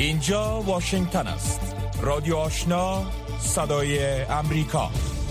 اینجا واشنگتن است. رادیو آشنا، صدای امریکا.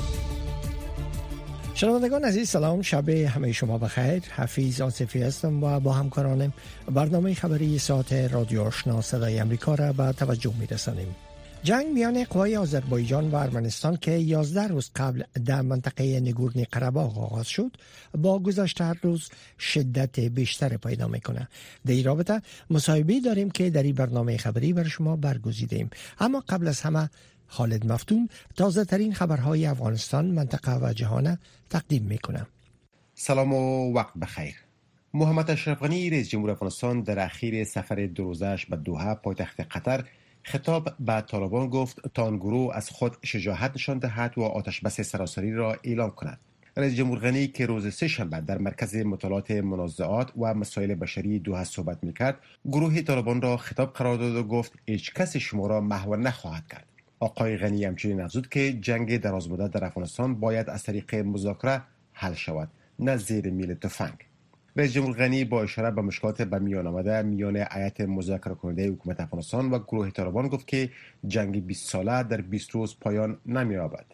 شنوندگان عزیز سلام، شب همه شما بخیر. حفیظ آصفی هستم و با همکارانم برنامه خبری ساعت رادیو آشنا صدای امریکا را به توجه می‌رسانیم. جنگ میان قوای آذربایجان و ارمنستان که 11 روز قبل در منطقه نگورنی قره‌باغ آغاز شد، با گذشت هر روز شدت بیشتر پیدا میکنه. در این رابطه مصاحبه‌ای داریم که در این برنامه خبری بر شما برگزیدیم. اما قبل از همه خالد مفتون تازه ترین خبرهای افغانستان، منطقه و جهان تقدیم میکنه. سلام و وقت بخیر. محمد اشرف غنی رئیس جمهور افغانستان در اخیر سفر دو روزه‌اش به دوحه پایتخت قطر خطاب به طالبان گفت تا آن گروه از خود شجاعت نشان دهد و آتش بس سراسری را اعلام کند. رئیس جمهور غنی که روز سه‌شنبه در مرکز مطالعات منازعات و مسائل بشری دوحه صحبت میکرد، گروه طالبان را خطاب قرار داد و گفت هیچ کس شما را محو نخواهد کرد. آقای غنی همچنین افزود که جنگ درازمدت در افغانستان باید از طریق مذاکره حل شود، نه زیر میل تفنگ. رئیس جمهور غنی با اشاره به مشکلات به میان آمده میان هیئت مذاکره کننده حکومت افغانستان و گروه طالبان گفت که جنگ 20 ساله در 20 روز پایان نمی‌یابد.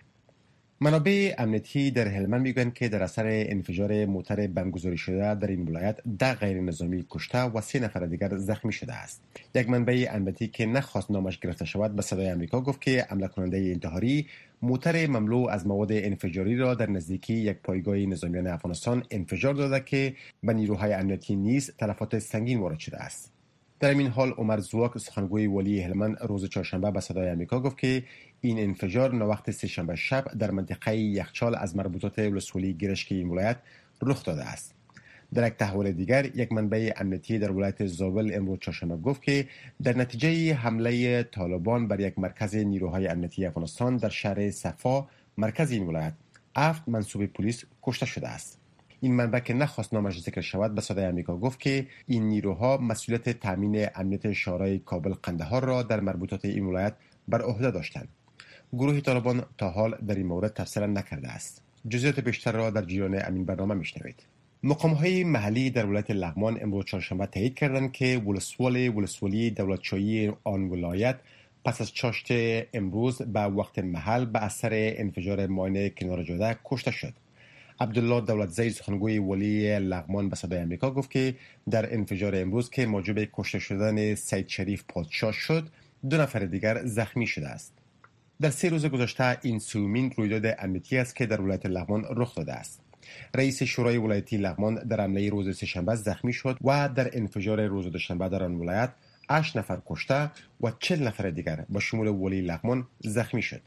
منابع امنیتی در هلمند میگویند که در اثر انفجار موتر بمبگذاری شده در این ولایت 10 غیر نظامی کشته و 3 نفر دیگر زخمی شده است. یک منبع امنیتی که نخواست نامش گرفته شود به صدای آمریکا گفت که حمله کننده انتحاری موتر مملو از مواد انفجاری را در نزدیکی یک پایگاه نظامیان افغانستان انفجار داده که به نیروهای امنیتی نیز تلفات سنگین وارد شده است. در این حال عمر زواک سخنگوی ولی هلمند روز چهارشنبه به صدای آمریکا گفت که این انفجار نوبت سه‌شنبه شب در منطقه یخچال از مربوطات ولسوالی گرشک این ولایت رخ داده است. در یک تحول دیگر یک منبع امنیتی در ولایت زابل امروز چهارشنبه گفت که در نتیجه حمله طالبان بر یک مرکز نیروهای امنیتی افغانستان در شهر صفا مرکز این ولایت 7 منصوب پلیس کشته شده است. این منبع که نخواست نامش ذکر شود به صدای آمریکا گفت که این نیروها مسئولیت تامین امنیت شهرهای کابل قندهار را در مربوطات این ولایت بر عهده داشتند. گروه طالبان تا حال در این مورد تفسیر نکرده است. جزئیات بیشتر را در جریان این برنامه میشنوید. مقام‌های محلی در ولایت لغمان امروز چهارشنبه تایید کردند که ولسوالی دولتشاهی آن ولایت پس از چاشت امروز به وقت محل به اثر انفجار ماین کنار جاده کشته شد. عبدالله دولتزی سخنگوی ولی لغمان به صدای آمریکا گفت که در انفجار امروز که موجب کشته شدن سید شریف پادشاه شد، 2 نفر دیگر زخمی شده است. در 3 روز گذشته این سومین رویداد امنیتی است که در ولایت لغمان رخ داده است. رئیس شورای ولایتی لغمان در حمله روز سه‌شنبه زخمی شد و در انفجار روز دوشنبه در آن ولایت 8 نفر کشته و 40 نفر دیگر با شمول ولی لغمان زخمی شد.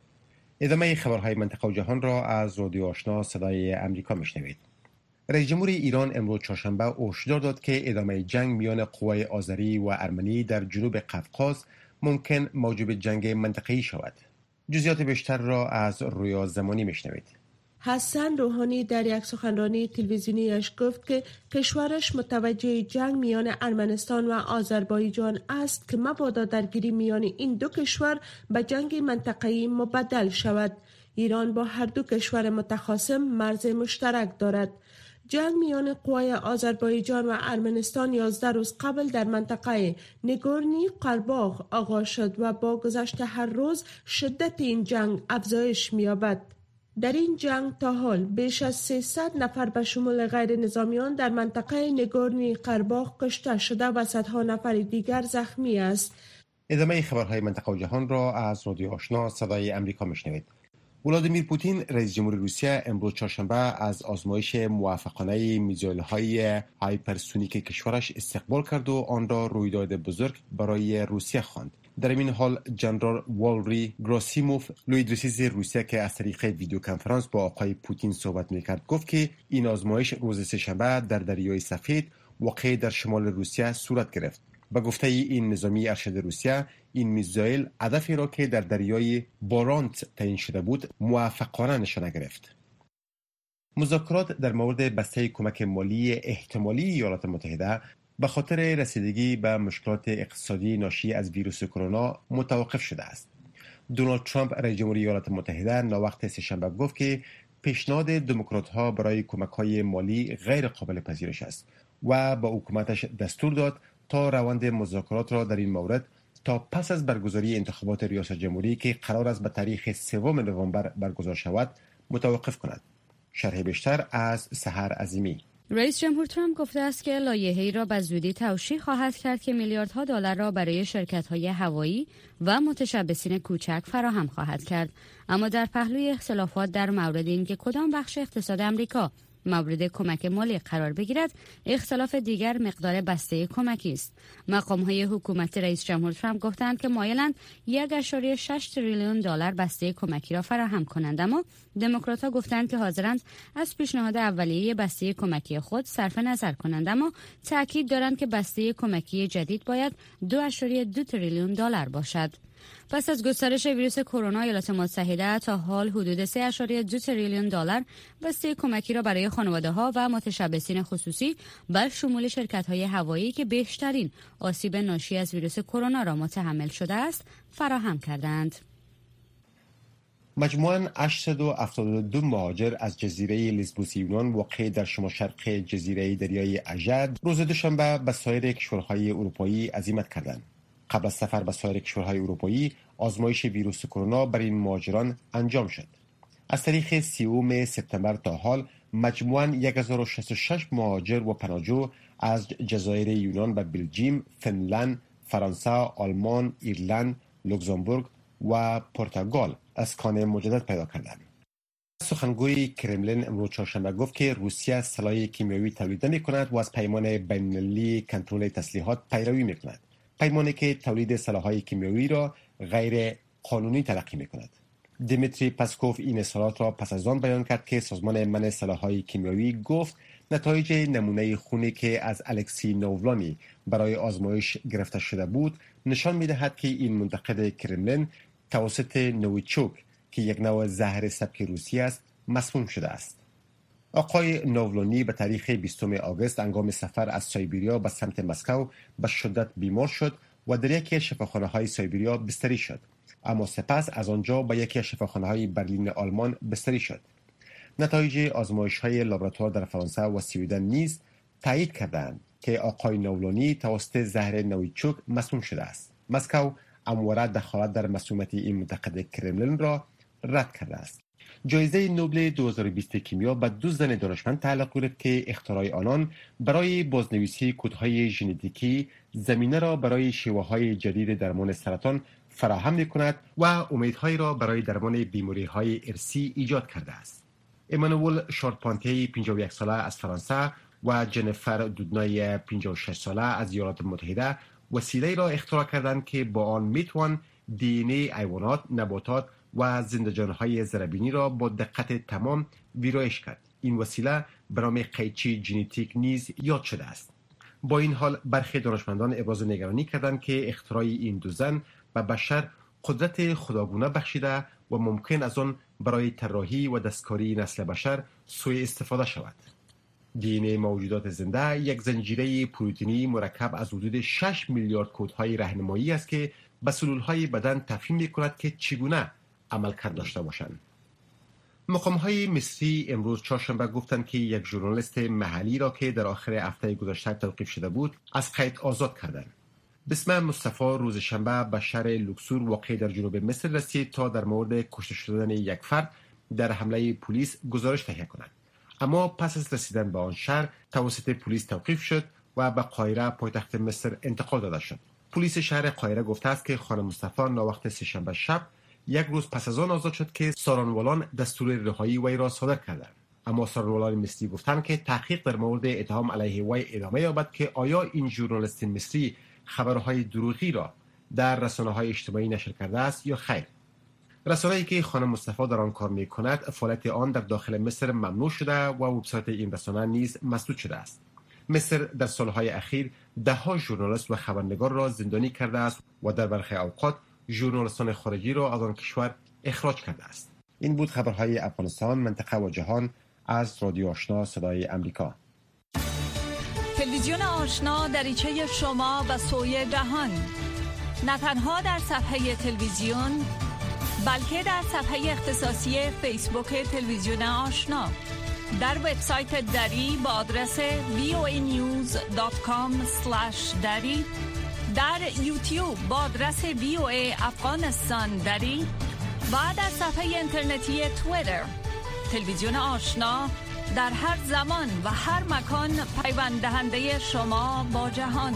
ادامه خبرهای منطقه و جهان را از رادیو آشنا صدای امریکا میشنوید. رئیس جمهور ایران امروز چهارشنبه هشدار داد که ادامه جنگ میان قوای آذری و ارمنی در جنوب قفقاز ممکن موجب جنگ منطقه‌ای شود. جزئیات بیشتر را از رویا زمانی میشنوید. حسن روحانی در یک سخنرانی تلویزیونیش گفت که کشورش متوجه جنگ میان ارمنستان و آذربایجان است که مبادا درگیری میان این دو کشور به جنگ منطقه‌ای مبدل شود. ایران با هر دو کشور متخاصم مرز مشترک دارد. جنگ میان قوای آذربایجان و ارمنستان 11 روز قبل در منطقه نگورنی قره‌باغ آغاز شد و با گذشت هر روز شدت این جنگ افزایش می‌یابد. در این جنگ تا حال بیش از 300 نفر به شمول غیر نظامیان در منطقه نگورنی قره‌باغ کشته شده و صدها نفر دیگر زخمی است. ادامه خبرهای منطقه و جهان را از رادیو آشنا صدای امریکا میشنوید. ولادیمیر پوتین رئیس جمهور روسیه امروز چهارشنبه از آزمایش موفقانه میزایل‌های هایپرسونیک کشورش استقبال کرد و آن را رویداد بزرگ برای روسیه خواند. در این حال جنرال والری گراسیموف لویدرسیز روسیه که از طریق ویدیو کنفرانس با آقای پوتین صحبت میکرد گفت که این آزمایش روز سه‌شنبه در دریای سفید واقع در شمال روسیه صورت گرفت. به گفته این نظامی ارشد روسیه، این میزایل هدفی را که در دریای بارانت تعیین شده بود موفقانه نشانه گرفت. مذاکرات در مورد بسته کمک مالی احتمالی ایالات متحده به خاطر رسیدگی به مشکلات اقتصادی ناشی از ویروس کرونا متوقف شده است. دونالد ترامپ رئیس جمهور ایالات متحده ناوقت سه‌شنبه گفت که پیشنهاد دموکرات‌ها برای کمک‌های مالی غیر قابل پذیرش است و با حکومتش دستور داد تا روند مذاکرات را در این مورد تا پس از برگزاری انتخابات ریاست جمهوری که قرار است به تاریخ 3 نوامبر برگزار شود متوقف کند. شرح بیشتر از سحر عظیمی. رئیس جمهور ترامپ گفته است که لایحه‌ای را به زودی توشیح خواهد کرد که میلیاردها دلار را برای شرکت‌های هوایی و متشبثین کوچک فراهم خواهد کرد. اما در پهلوی اختلافات در مورد اینکه کدام بخش اقتصاد آمریکا مورد کمک مالی قرار بگیرد، اختلاف دیگر مقدار بسته کمکی است. مقام‌های حکومت رئیس جمهور ترامپ گفتند که مایلند 1.6 تریلیون دلار بسته کمکی را فراهم کنند، اما دموکرات‌ها گفتند که حاضرند از پیشنهاد اولیه بسته کمکی خود صرف نظر کنند، اما تأکید دارند که بسته کمکی جدید باید 2.2 تریلیون دلار باشد. پس از گسترش ویروس کرونا، ایالات متحده تا حال حدود 3.2 تریلیون دلار بسته کمکی را برای خانواده‌ها و متشبثین خصوصی به شمول شرکت‌های هوایی که بیشترین آسیب ناشی از ویروس کرونا را متحمل شده است فراهم کردند. مجموعاً 872 مهاجر از جزیره لیسبوس یونان واقع در شمال شرق جزیره دریای اژه روز دوشنبه به سایر کشورهای اروپایی عزیمت کردند. قبل از سفر به سایر کشورهای اروپایی آزمایش ویروس کرونا بر این مهاجران انجام شد. از تاریخ 30 سپتامبر تا حال مجموعاً 1066 مهاجر و پناهجو از جزایر یونان و بلژیم، فنلند، فرانسه، آلمان، ایرلند، لوکزامبورگ و پرتغال اسکان مجدد پیدا کردند. سخنگوی کرملین امروز چهارشنبه گفت که روسیه سلاح کیمیایی تولید نمی‌کند و از پیمان بین‌المللی کنترل تسلیحات پیروی می‌کند. پیمانی که تولید سلاح‌های کیمیایی را غیر قانونی تلقی می‌کند. دیمیتری پسکوف این اظهارات را پس از آن بیان کرد که سازمان منع سلاح‌های کیمیایی گفت نتایج نمونه خونی که از الکسی نوولانی برای آزمایش گرفته شده بود نشان می‌دهد که این منتقد کرملین توسط نویچوک که یک نوع زهر سبک روسی است مسموم شده است. آقای نوولانی به تاریخ 20 آگوست هنگام سفر از سایبریا به سمت مسکو به شدت بیمار شد و در یکی از شفاخانه‌های سایبریا بستری شد، اما سپس از آنجا به یکی از شفاخانه‌های برلین آلمان بستری شد. نتایج آزمایش‌های لابراتوار در فرانسه و سوئدن نیز تایید کردند که آقای نوولانی توسط زهر نویچوک مسموم شده است. مسکو همواره دخالت در مسمومیت این منتقد کرملین را رد کرده است. جایزه نوبل 2020 کیمیا به 2 زن دانشمند تعلق گرفت که اختراع آنان برای بازنویسی کدهای ژنتیکی زمینه را برای شیوه‌های جدید درمان سرطان فراهم می‌کند و امیدهایی را برای درمان بیماری‌های ارثی ایجاد کرده است. امانوئل شارپانتی 51 ساله از فرانسه و جنیفر دودنای 56 ساله از ایالات متحده وسیله‌ای را اختراع کردند که با آن میتوان دی حیوانات، نباتات و زنده‌جان‌های زربینی را با دقت تمام ویرایش کرد. این وسیله به نام قیچی ژنتیک نیز یاد شده است. با این حال برخی دانشمندان ابراز نگرانی کردند که اختراع این 2 زن به بشر قدرت خداگونه بخشیده و ممکن از آن برای طراحی و دستکاری نسل بشر سوء استفاده شود. دی موجودات زنده یک زنجیره پروتئینی مرکب از حدود 6 میلیارد کدهای راهنمایی است که به سلولهای بدن تفهیم می‌کند که چگونه عملکرد داشته باشند. مقام‌های مصری امروز چهارشنبه گفتند که یک ژورنالیست محلی را که در آخر هفته گذشته توقیف شده بود از قید آزاد کردند. بسم مصطفی روز شنبه به شهر لوکسور واقع در جنوب مصر رسید تا در مورد کشته شدن یک فرد در حمله پلیس گزارش تهیه کند، اما پس از رسیدن به آن شهر توسط پلیس توقیف شد و به قاهره پایتخت مصر انتقال داده شد. پلیس شهر قاهره گفته است که خانم مصطفی ناوقت سه‌شنبه شب یک روز پس از آن آزاد شد که سارانوالان دستور رهایی وی را صادر کردند، اما سارانوالان مصری گفتند که تحقیق در مورد اتهام علیه وی ادامه یابد که آیا این ژورنالیست مصری خبرهای دروغی را در رسانه‌های اجتماعی نشر کرده است یا خیر. رسانه‌ای که خانم مصطفی در آن کار می‌کند فعالیت آن در داخل مصر ممنوع شده و وبسایت این رسانه نیز مسدود شده است. مصر در سالهای اخیر ده‌ها ژورنالیست و خبرنگار را زندانی کرده است و در برخی اوقات ژورنالیستان خارجی را از آن کشور اخراج کرده است. این بود خبرهای افغانستان، منطقه و جهان از رادیو آشنا صدای امریکا. تلویزیون آشنا دریچه شما به سوی جهان، نه تنها در صفحه تلویزیون بلکه در صفحه اختصاصی فیسبوک تلویزیون آشنا. در وبسایت دری با آدرس voanews.com/dari، در یوتیوب با آدرس VOA افغانستان دری و در صفحه اینترنتی توییتر. تلویزیون آشنا در هر زمان و هر مکان پیوند دهنده شما با جهان.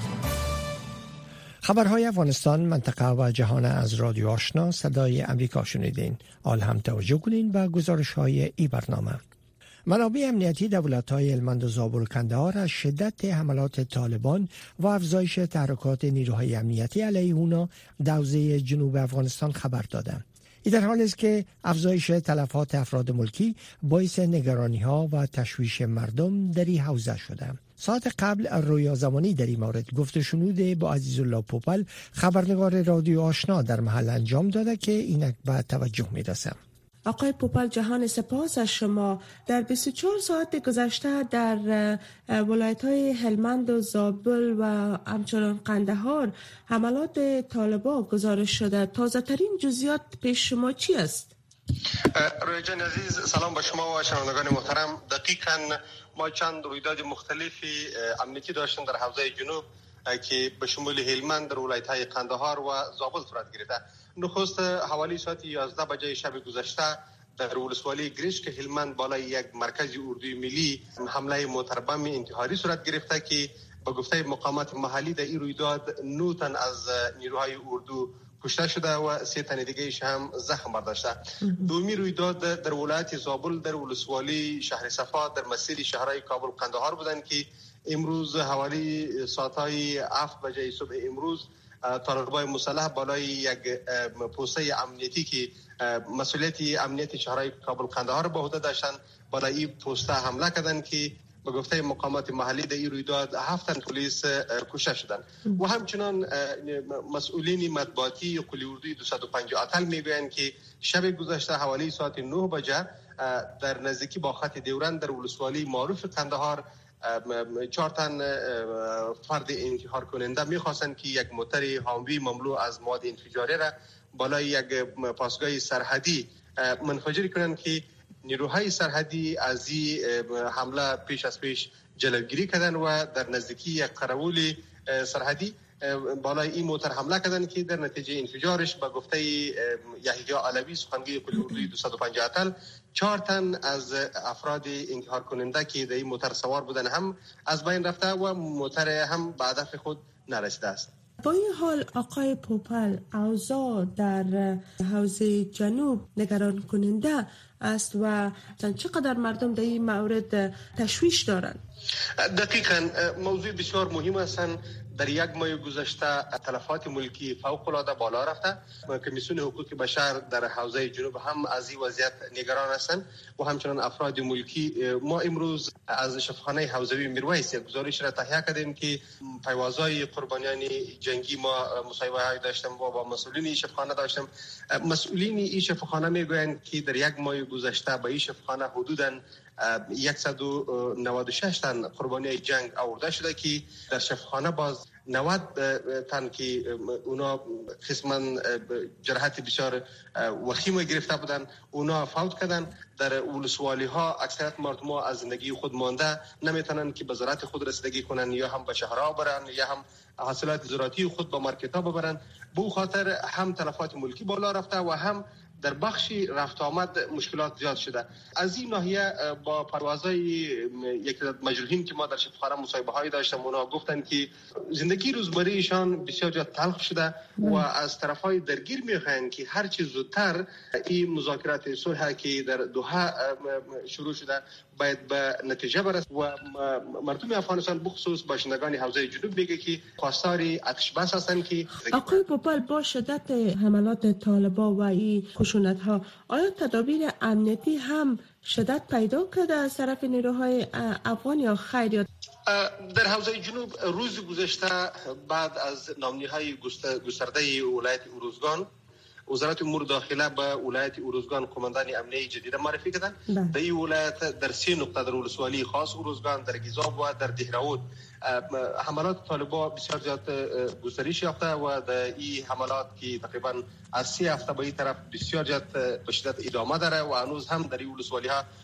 خبرهای افغانستان، منطقه و جهان از رادیو آشنا صدای امریکا شنیدین. حال هم توجه کنین به گزارش‌های این برنامه. منابع امنیتی دولت‌های هلمند و زابل و کندهار از شدت حملات طالبان و افزایش تحرکات نیروهای امنیتی علیه اونا در حوزه جنوب افغانستان خبر دادند. این در حالی است که افزایش تلفات افراد ملکی باعث نگرانی‌ها و تشویش مردم در این حوزه شده. ساعت قبل رویا زمانی در این مورد گفت و شنود با عزیزالله پوپل، خبرنگار رادیو آشنا، در محل انجام داده که اینک به توجه می‌رسه. آقای پوپل، جهان سپاس از شما. در 24 ساعت گذشته در ولایت‌های هلمند و زابل و همچنان قندهار حملات طالبان گزارش شده. تازه ترین جزئیات پیش شما چی است؟ رویا جان عزیز، سلام به شما و شنوندگان محترم. دقیقاً ما چند رویداد مختلفی امنیتی داشتیم در حوزه جنوب که به شمول هلمند در ولایت‌های قندهار و زابل صورت گرفته. نخست حوالی ساعت 11 بجه شب گذشته در ولسوالی گریش که هلمند بالای یک مرکز اردوی ملی حمله موتربم انتحاری صورت گرفته که به گفته مقامات محلی در این رویداد 9 تن از نیروهای اردو کشته شده و 3 تن دیگه‌اش هم زخم برداشته. دومی رویداد در ولایت زابل در ولسوالی شهر صفا در مسیر شهرهای کابل قندهار بودند که امروز حوالی ساعت‌های 7 بجه صبح امروز طالبان مسلح بالای یک پوسته امنیتی که مسئولیت امنیت شهرهای کابل قندهار به عهده داشتند بالای این پوسته حمله کردند که به گفته مقامات محلی در این رویداد 7 تن پلیس کشته شدند. و همچنان مسئولین مطبوعاتی قلی اردوی 205 اتل میگویند که شب گذشته حوالی ساعت 9 بجه در نزدیکی با خط دیورند در ولسوالی معروف قندهار 4 تن فرد انتحار کننده میخواستند که یک موتر هاموی مملو از مواد انفجاری را بالای یک پاسگاه سرحدی منفجر کنند که نیروهای سرحدی از این حمله پیش از پیش جلوگیری کردند و در نزدیکی یک قراول سرحدی بالای این موتر حمله کردند که در نتیجه انفجارش به گفته یحیی علوی سخنگوی قلی اردوی 205 اتل 4 تن از افراد انتحار کننده که در این موتر سوار بودند هم از بین رفته و موتر هم به هدف خود نرسیده است. با این حال آقای پوپل، اوضاع در حوزه جنوب نگران کننده است و چقدر مردم در این مورد تشویش دارند؟ دقیقاً موضوع بسیار مهم است. در یک ماه گذشته تلفات ملکی فوق العاده بالا رفته. کمیسیون حقوق بشر در حوزه جنوب هم از این وضعیت نگران هستند و همچنان افراد ملکی. ما امروز از شفاخانه حوزوی میرویس یک گزارش را تهیه کردیم که پیوازهای قربانیان جنگی ما مصاحبه داشتیم و با مسئولین این شفاخانه داشتیم. مسئولین این شفاخانه میگویند که در یک ماه گذشته به این شفاخانه حدوداً 196 تن قربانی جنگ آورده شده که در شفاخانه باز 90 تن که اونا قسما جراحت بسیار وخیم گرفته بودن اونا فوت کردن. در ولسوالی ها اکثریت مردم ها از زندگی خود مانده نمیتونن که به ضرورت خود رسیدگی کنن یا هم به شهرها برن یا هم حاصلات زراعتی خود به مارکت ها ببرن. به خاطر هم تلفات ملکی بالا رفته و هم در بخشی رفت آمد مشکلات زیاد شده. از این ناحیه با پروازهای یک مجروحین که ما در شفاخانه مصاحبه هایی داشتم اونا گفتن که زندگی روزمره ایشان بسیار زیاد تلخ شده و از طرفهای درگیر میخواهند که هر چه زودتر این مذاکرات صلح که در دوحه شروع شده باید به نتیجه برسد و مردم افغانستان بخصوص باشندگان حوزه جنوب میگه که خواستار آتش بس هستند. که آقای پوپل، با شدت حملات طالبان و این خشونت ها آیا تدابیر امنیتی هم شدت پیدا کرده از طرف نیروهای افغان یا خیر؟ در حوزه جنوب روز گذشته بعد از نامنی‌های گسترده ولایت اروزگان وزارت امور داخله به ولایت اروزگان قماندان امنیتی جدید معرفی کردند. در این ولایت در 3 نقطه در ولسوالی خاص اروزگان، در گیزاب و در دهراود حملات طالبان بسیار زیاد گسترش یافته و در این حملات که تقریبا از 3 هفته به این طرف بسیار زیاد به شدت ادامه داره و هنوز هم در این ولسوالی ها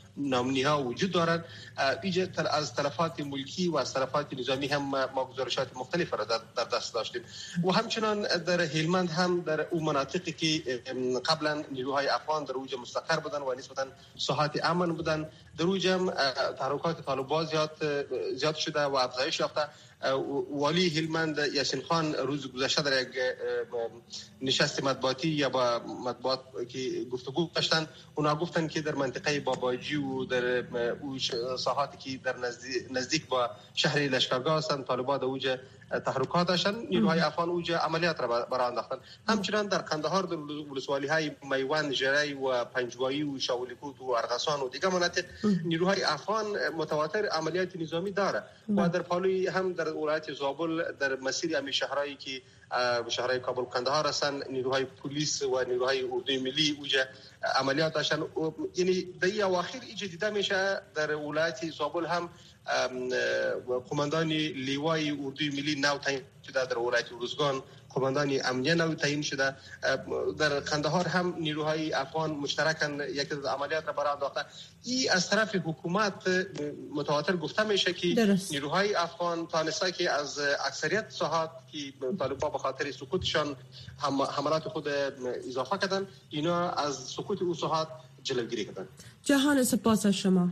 نامنی‌ها وجود دارند. از تلفات ملکی و از تلفات نظامی هم ما گزارشات مختلف را در دست داشتیم و همچنان در هلمند هم در اون مناطقی که قبلا نیروهای افغان در اوج مستقر بودن و نسبتا ساحات امن بودن، در اوج هم تحرکات طالبان زیاد شده و افزایش یافته. والی هلمند یاسین خان روز گذشته در یک نشست مطبوعاتی یا با مطبوعات که گفتگو داشتن، اونا گفتن که در منطقه باباجی و در ساحاتی که در نزدیک با شهر لشکرگاه هستند طالبان در اوج تحرکات داشتن، نیروهای افغان اوج عملیات را برآ انداختن. همچنین در قندهار در ولسوالی‌های میوند، جری و پنجوایی و شاولیکوت و ارغسان و دیگر مناطق نیروهای افغان متواتر عملیات نظامی داره و در پالوی هم در ولایت زابل در مسیر همین شهرهایی که شهرهای کابل و قندهار هستند نیروهای پلیس و نیروهای اردوی ملی اوج عملیات داشتن. یعنی در اواخر دیده میشه در ولایت زابل هم قماندان لیوای اردوی ملی نو تعیین شده، در ولایت روزگان قماندان امنیه نو تعیین شده، در قندهار هم نیروهای افغان مشترکاً یک عملیات را برآ انداخته. این از طرف حکومت متواتر گفته میشه که نیروهای افغان تانسته که از اکثریت ساحات که طالبان به خاطر سکوتشان حملات خود اضافه کردن، اینا از سکوت او ساحات جلوگیری کردن. جهان سپاس از شما.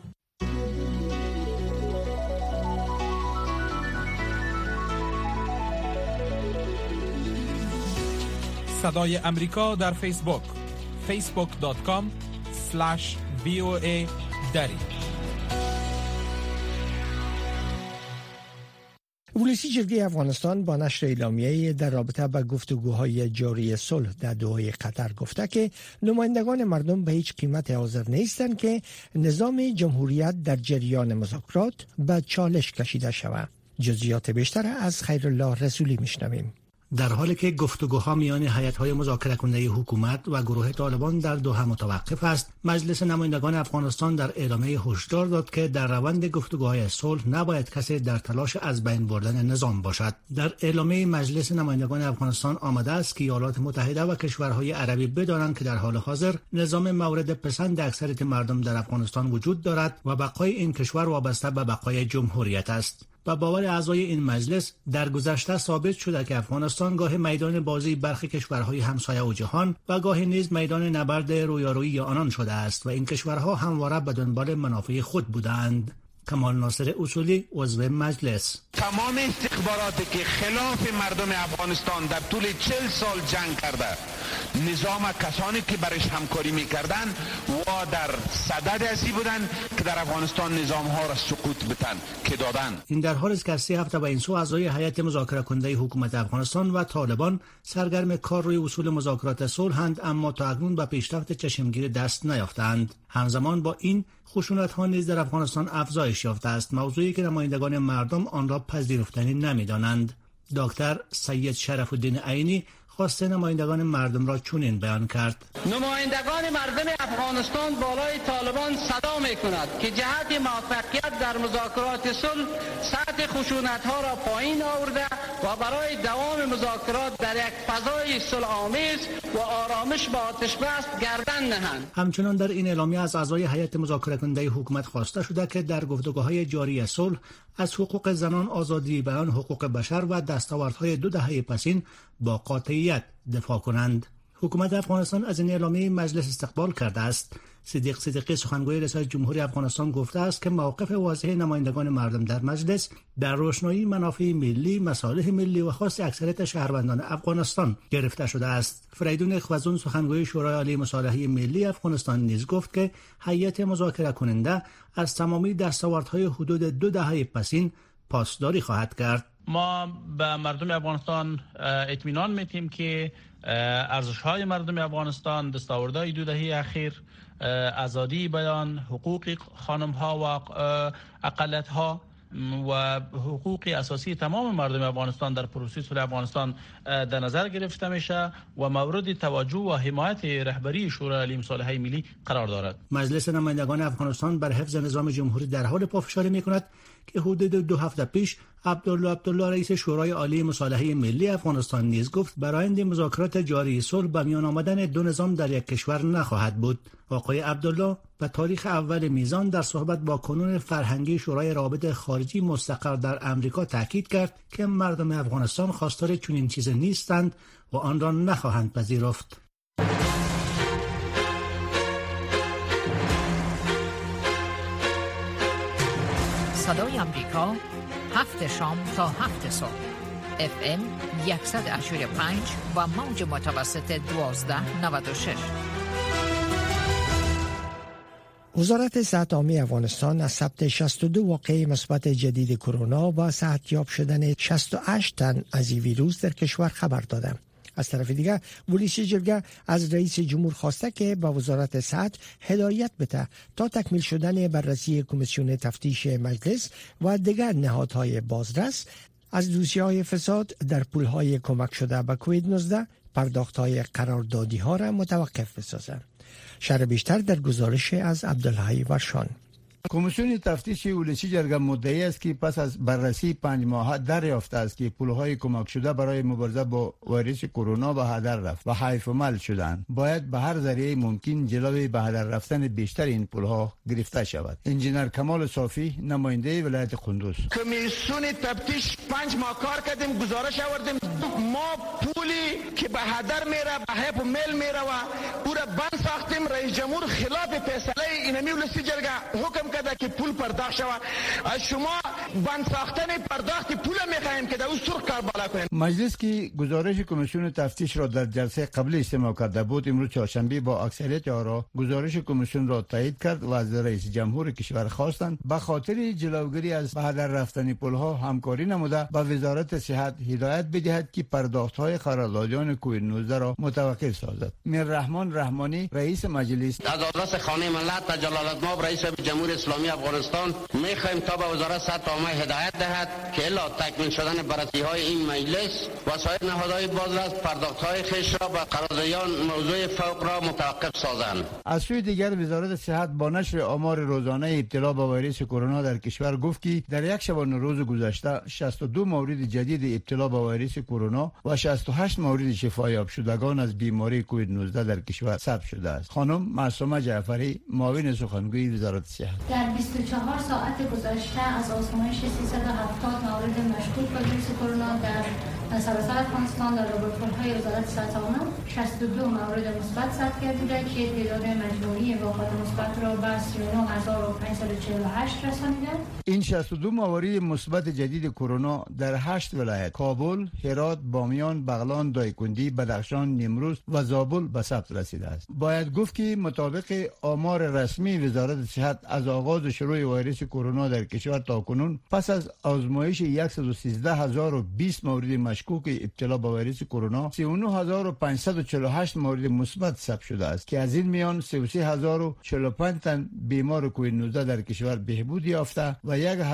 صدای امریکا در فیسبوک facebook.com/VOA دری. ولسی جرگه افغانستان با نشر اعلامیه‌ای در رابطه با گفتگوهای جاری صلح در دوحه قطر گفته که نمایندگان مردم به هیچ قیمت حاضر نیستند که نظام جمهوریت در جریان مذاکرات به چالش کشیده شود. جزئیات بیشتر از خیرالله رسولی میشنویم. در حالی که گفتگوها میان هیئت‌های مذاکره کننده حکومت و گروه طالبان در دوحه متوقف است، مجلس نمایندگان افغانستان در اعلامیه هشدار داد که در روند گفتگوهای صلح نباید کسی در تلاش از بین بردن نظام باشد. در اعلامیه مجلس نمایندگان افغانستان آمده است که ایالات متحده و کشورهای عربی بدانند که در حال حاضر نظام مورد پسند اکثریت مردم در افغانستان وجود دارد و بقای این کشور وابسته به بقای جمهوریت است. و باور اعضای این مجلس در گذشته ثابت شده که افغانستان گاه میدان بازی برخی کشورهای همسایه و جهان و گاه نیز میدان نبرد رویارویی آنان شده است و این کشورها همواره به دنبال منافع خود بودند. کمال ناصر اصولی عضو مجلس: تمام استخباراتی که خلاف مردم افغانستان در طول 40 سال جنگ کرده، نظام کسانی که برش همکاری میکردن و در صدد ازی بودن که در افغانستان نظام ها را سقوط بتن که دادن. این در حالی است که 3 هفته به این سو اعضای هیئت مذاکره کننده حکومت افغانستان و طالبان سرگرم کار روی اصول مذاکرات صلح‌اند، اما تا اکنون به پیشرفت چشمگیر دست نیافتند. همزمان با این خشونت‌ها نیز در افغانستان افزایش یافته است، موضوعی که نمایندگان مردم آن را پذیرفتنی نمی‌دانند. دکتر سید شرف الدین عینی خواست نمایندگان مردم را چنین بیان کرد: نمایندگان مردم افغانستان بالای طالبان صدا می‌کند که جهت موفقیت در مذاکرات صلح سطح خشونت‌ها را پایین آورده و برای دوام مذاکرات در یک فضای صلح‌آمیز و آرامش با آتش بس گردن نهند. همچنان در این اعلامیه از اعضای هیئت مذاکره کننده حکومت خواسته شده که در گفتگوهای جاری صلح از حقوق زنان، آزادی بیان، حقوق بشر و دستاوردهای 2 دهه پسین با قاطعیت دفاع کنند. حکومت افغانستان از این اعلامیه مجلس استقبال کرده است. صدیق صدیقی سخنگوی ریاست جمهوری افغانستان گفته است که موقف واضح نمایندگان مردم در مجلس در روشنایی منافع ملی، مصالح ملی و خاص اکثریت شهروندان افغانستان گرفته شده است. فریدون خوازون سخنگوی شورای عالی مصالحه ملی افغانستان نیز گفت که هیئت مذاکره کننده از تمامی دستاوردهای حدود 2 دهه پسین پاسداری خواهد کرد. ما به مردم افغانستان اطمینان میدیم که ارزش‌های مردم افغانستان، دستاوردهای 2 دهه اخیر، آزادی بیان، حقوق خانم‌ها و اقلیت‌ها و حقوق اساسی تمام مردم افغانستان در پروسه صلح افغانستان در نظر گرفته میشه و مورد توجه و حمایت رهبری شورای عالی مصالحه ملی قرار دارد. مجلس نمایندگان افغانستان بر حفظ نظام جمهوری در حال پافشاری میکند که حدود 2 هفته پیش عبدالله رئیس شورای عالی مصالحه ملی افغانستان نیز گفت برآیند مذاکرات جاری صلح به میان آمدن دو نظام در یک کشور نخواهد بود. آقای عبدالله به تاریخ اول میزان در صحبت با کنون فرهنگی شورای روابط خارجی مستقر در امریکا تاکید کرد که مردم افغانستان خواستار چنین چیزی نیستند و آن را نخواهند پذیرفت. صدای امریکا 7 شام تا 7 صبح FM 100.5 و موج متوسط 1296. وزارت صحت عامه افغانستان از ثبت 62 واقعه مثبت جدید کرونا و صحتیاب شدن 68 تن از این ویروس در کشور خبر داده. از طرف دیگر ولایت جرگه از رئیس جمهور خواسته که به وزارت صحت هدایت بده تا تکمیل شدن بررسی کمیسیون تفتیش مجلس و دیگر نهادهای بازرس از دوسیه‌های فساد در پولهای کمک شده به کووید 19 پرداختهای قراردادی ها را متوقف بسازد. شرح بیشتر در گزارش از عبدالحی ورشان. کمیسیون تفتیش ولایت جرگه مدعی است که پس از بررسی 5 ماهه دریافته است که پولهای کمک شده برای مبارزه با ویروس کرونا به هدر رفت و حیف عمل شدند. باید به هر ذریعه ممکن جلوی به هدر رفتن بیشتر این پولها گرفته شود. انجینر کمال صافی نماینده ولایت قندوز: کمیسیون تفتیش 5 ماه کار کردیم، گزارش آوردیم، ما پولی که به هدر میره به حیف عمل میره و او را بند ساختیم. رئیس جمهور خلاف فیصله اینمی ولایت جرگه حکم کرده که پول پرداخت شود. از شما بند ساختن پرداخت پول میخواهیم که در اون سرخ کار بالا کنیم. مجلس که گزارش کمیسیون تفتیش را در جلسه قبلی استماع کرده بود، امروز چهارشنبه با اکثریت آرا گزارش کمیسیون را تایید کرد و از رئیس جمهور کشور خواستند به خاطر جلوگیری از به هدر رفتن پولها همکاری نموده به وزارت صحت هدایت بدهد که پرداخت‌های قراردادیان کووید 19 را متوقف سازد. میررحمان رحمانی رئیس مجلس: از آدرس خانه ملت جلالتمآب رئیس جمهور اسلامی افغانستان می‌خواهیم تا به وزارت صحت عامه هدایت دهد که الا تکمیل شدن بررسی‌های این مجلس و سایر نهادهای بازرس پرداخت‌های خویش را به قراردادیان موضوع فوق را متوقف سازند. از سوی دیگر وزارت صحت با نشر آمار روزانه ابتلا به ویروس کرونا در کشور گفت که در یک شبانه روز گذشته 62 مورد جدید ابتلا به ویروس کرونا و 68 مورد شفایاب شدگان از بیماری کووید 19 در کشور ثبت شده است. خانم معصومه جعفری معاون سخنگوی وزارت صحت: در 24 ساعت گذشته از آزمایش 370 مورد مشکوک به ویروس کرونا در سراسر افغانستان در لابراتوارهای وزارت صحت عامه 62 مورد مثبت ثبت گردیده که تعداد مجموعی واقعات مثبت را به 39548 رسانیده. این 62 مورد مثبت جدید کرونا در 8 ولایت کابل، هرات، بامیان، بغلان، دایکنڈی، بدخشان، نیمروز و زابل به ثبت رسیده است. باید گفت که مطابق آمار رسمی وزارت صحت از آغاز شروع ویروس کرونا در کشور تا کنون پس از آزمایش 113020 مورد مشکوک ابتلا به ویروس کرونا 39548 مورد مثبت ثبت شده است که از این میان 33045 تن بیمار کووید 19 در کشور بهبود یافته و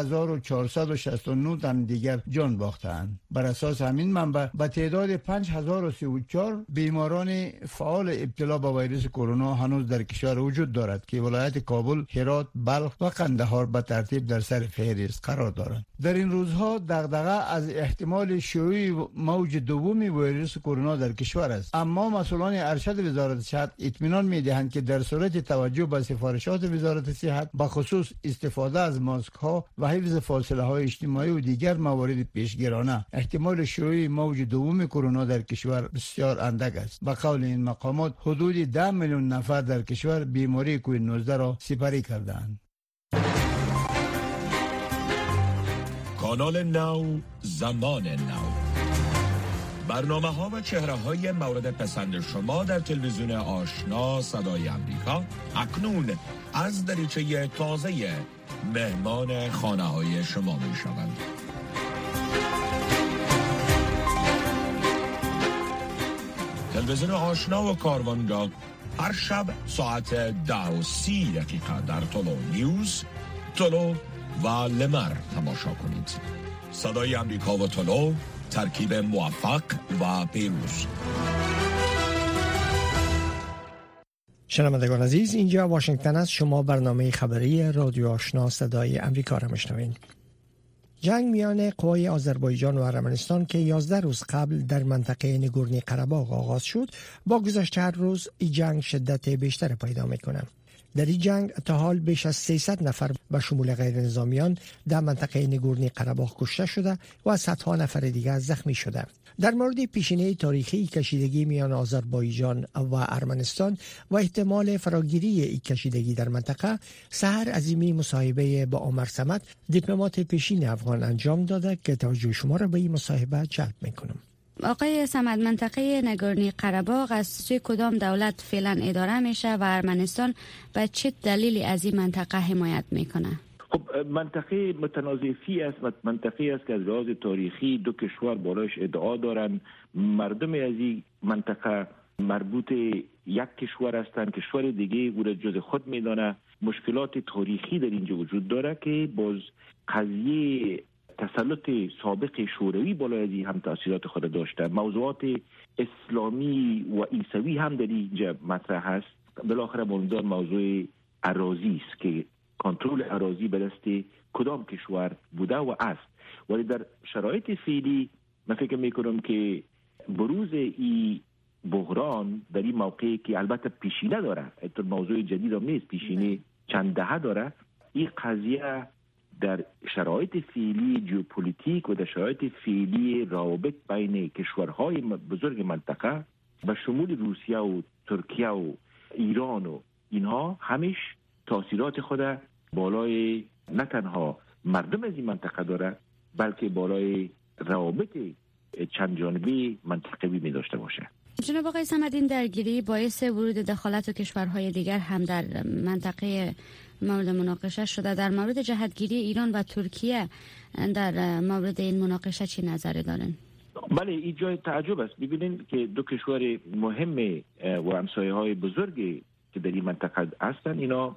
1469 تن دیگر جان باختند. بر اساس همین منبع به تعداد 5034 بیماران فعال ابتلا به ویروس کرونا هنوز در کشور وجود دارد که ولایت کابل، هرات، بلخ و قندهار به ترتیب در سر فهرست قرار دارند. در این روزها دغدغه از احتمال شیوع موج دوم ویروس کرونا در کشور است، اما مسئولان ارشد وزارت صحت اطمینان می‌دهند که در صورت توجه به سفارشات وزارت صحت به خصوص استفاده از ماسک ها و حفظ فاصله های اجتماعی و دیگر موارد پیشگیرانه احتمال شیوع موج دوم کرونا در کشور بسیار اندک است. به قول این مقامات حدود 10 میلیون نفر در کشور بیماری کووید 19 را سپری کردند. کانال نو، زمان نو، برنامه ها و چهره های مورد پسند شما در تلویزیون آشنا صدای امریکا اکنون از دریچه تازه مهمان خانه های شما می شوند. تلویزیون آشنا و کاروانگاه هر شب ساعت 10:30 در طلو نیوز، طلو و لمر تماشا کنید. صدای امریکا و طلو، ترکیب موفق و پیروز. شنوندگان عزیز، اینجا واشنگتن است. شما برنامه خبری رادیو آشنا صدای امریکا را میشنوید. جنگ میان قوای آذربایجان و ارمنستان که 11 روز قبل در منطقه نگورنی قره‌باغ آغاز شد، با گذشت هر روز این جنگ شدت بیشتر پیدا میکنه. در این جنگ تا حال بیش از 300 نفر به شمول غیر نظامیان در منطقه نگورنی قره‌باغ کشته شده و صدها نفر دیگر زخمی شده. در مورد پیشینه تاریخی کشیدگی میان آذربایجان و ارمنستان و احتمال فراگیری این کشیدگی در منطقه، سحر عظیمی مصاحبه با عمر صمد، دیپلمات پیشین افغان انجام داده که توجه شما را به این مصاحبه جلب میکنم. آقای صمد، منطقه نگورنی قره‌باغ از سوی کدام دولت فعلا اداره میشه و ارمنستان به چه دلیلی از این منطقه حمایت میکنه؟ خب منطقه متنازعی است، منطقه است که از لحاظ تاریخی دو کشور بالاش ادعا دارن. مردم از این منطقه مربوط یک کشور هستند، کشور دیگه او را جز خود میدانه. مشکلات تاریخی در اینجا وجود داره که باز قضیه تسلط سابق شوروی بالای از هم تأثیرات خود داشته. موضوعات اسلامی و عیسوی هم در اینجا مطرح است. بالاخره موضوع اراضی است که کنترل اراضی به دست کدام کشور بوده و است. ولی در شرایط فعلی من فکر میکنم که بروز این بحران در این موقعی که البته پیشینه داره، موضوع جدید هم نیست، پیشینه چند دهه داره، این قضیه در شرایط فعلی ژئوپلیتیک و در شرایط فعلی روابط بین کشورهای بزرگ منطقه به شمول روسیه و ترکیه و ایران و اینها همیش تأثیرات خود بالای نه تنها مردم از این منطقه داره، بلکه بالای روابط چند جانبه منطقوی می داشته باشه. جناب آقای صمد، این درگیری باعث ورود دخالت و کشورهای دیگر هم در منطقه مورد مناقشه شده. در مورد جهتگیری ایران و ترکیه در مورد این مناقشه چی نظر دارن؟ بله، این جای تعجب است. ببینید که دو کشور مهم و همسایه های بزرگی که در این منطقه هستند، اینا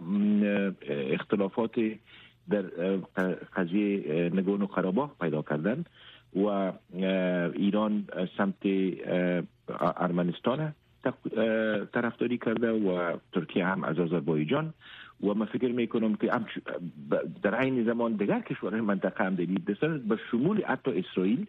اختلافات در قضیه نگورنو قره‌باغ پیدا کردن و ایران سمت ارمنستان طرفداری کرده و ترکیه هم از آذربایجان و من فکر میکنم که در عین زمان دیگر کشورهای منطقه هم دارید به شمول حتی اسرائیل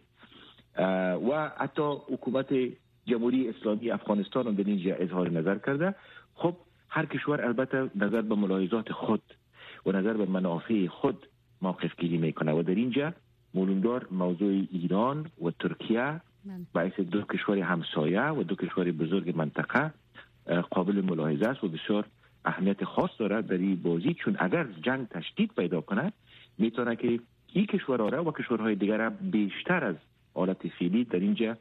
و حتی حکومت جمهوری اسلامی افغانستان هم در اینجا اظهار نظر کرده. خب هر کشور البته نظر به ملاحظات خود و نظر به منافع خود موقف گیری میکنه و در اینجا معلومدار موضوع ایران و ترکیه باعث دو کشور همسایه و دو کشور بزرگ منطقه قابل ملاحظه است و بسیار اهمیت خاص دارد در این بازی، چون اگر جنگ تشدید پیدا کنه میتونه که این کشورها و کشورهای دیگر بیشتر از حالت فعلی در اینجا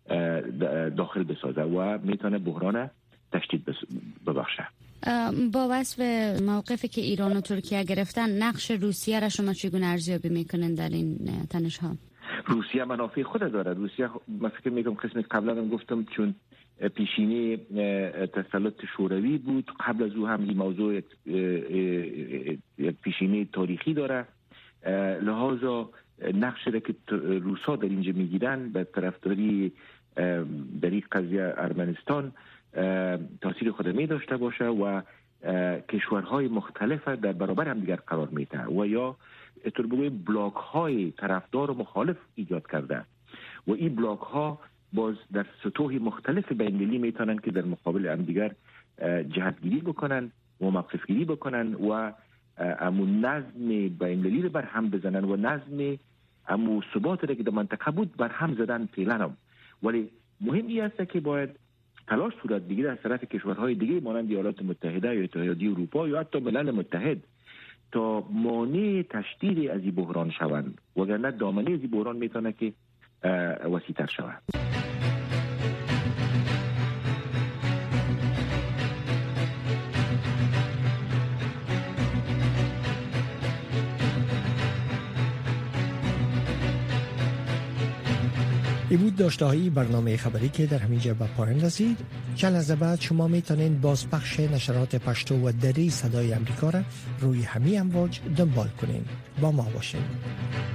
داخل بسازه و میتونه بحران تشدید ببخشه. با وصف موقفی که ایران و ترکیه گرفتن، نقش روسیه را شما چگونه ارزیابی میکنن در این تنش‌ها؟ روسیه منافع خود داره. روسیه من فکر میکنم قسم قبلا هم گفتم چون پیشینه تسلط شوروی بود، قبل از او هم این موضوع پیشینه تاریخی داره، لحاظا نقشی را که روسا در اینجا میگیرن به طرفداری در این قضیه ارمنستان تاثیر خود می داشته باشه و کشورهای مختلف در برابر هم دیگر قرار میده و یا اطور بگوی بلاک های طرفدار و مخالف ایجاد کرده و این بلاک ها باز در سطوح مختلف بین‌المللی میتونن که در مقابل هم دیگر جهتگیری بکنن و موقفگیری بکنن و امون نظم بین‌المللی رو بر هم بزنن و نظم امو ثبات رو که در منطقه بود بر هم زدن فعلا هم. ولی مهمی است که باید تلاش صورت بگیره از طرف کشورهای دیگه مانند ایالات متحده یا اتحادیه اروپا یا حتی ملل متحد تا مانع تشدید از این بحران شوند، وگرنه دامنه از این بحران میتونه که وسیع‌تر شود. این بود داشته‌های برنامه خبری که در همینجا به پایان رسید. چند لحظه بعد شما میتونین بازپخش نشرات پشتو و دری صدای امریکا را روی همین امواج دنبال کنین. با ما باشین.